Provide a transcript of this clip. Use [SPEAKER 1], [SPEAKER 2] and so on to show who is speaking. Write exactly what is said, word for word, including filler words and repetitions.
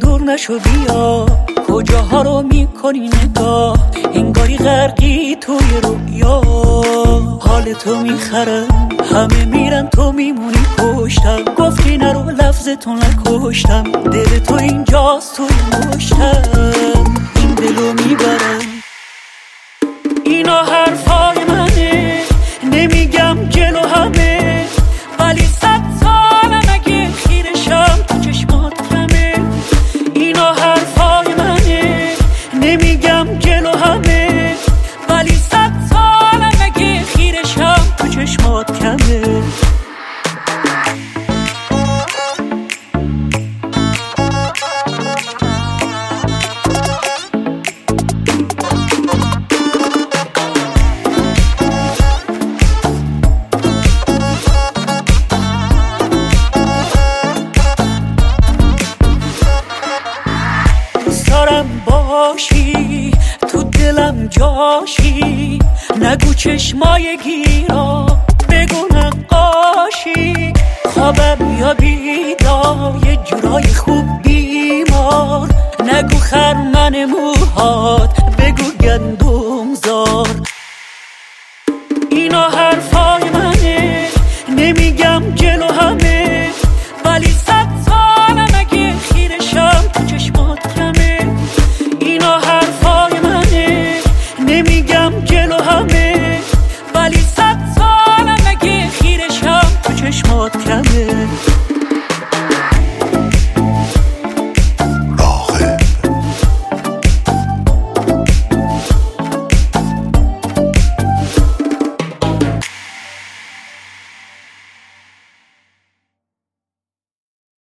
[SPEAKER 1] دور نشو بیا، کجاها رو میکنی نگاه، انگاری غرقی توی رویا. حال تو میخرم همه میرن تو میمونی پشتم، گفتی نرو لفظتون نکشتم، دل تو اینجاست توی مشتم، این دلو میبرم. اینا حرفای منه نمیگم جلو همه، ولی صد سالم اگه خیرشم تو چشمات کمه. اینا حرفای منه نمیگم جلو همه، ولی صد سالم اگه خیرشم تو چشمات کمه. باشی تو دلم جاشی، نگو چشمای گیرا بگو نقاشی، خوابم یا بیدار یه جورای خوب بیمار، نگو خرمن موهات بگو گندم زار. اینا